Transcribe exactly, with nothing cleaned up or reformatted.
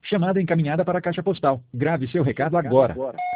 Chamada encaminhada para a caixa postal. Grave seu recado agora.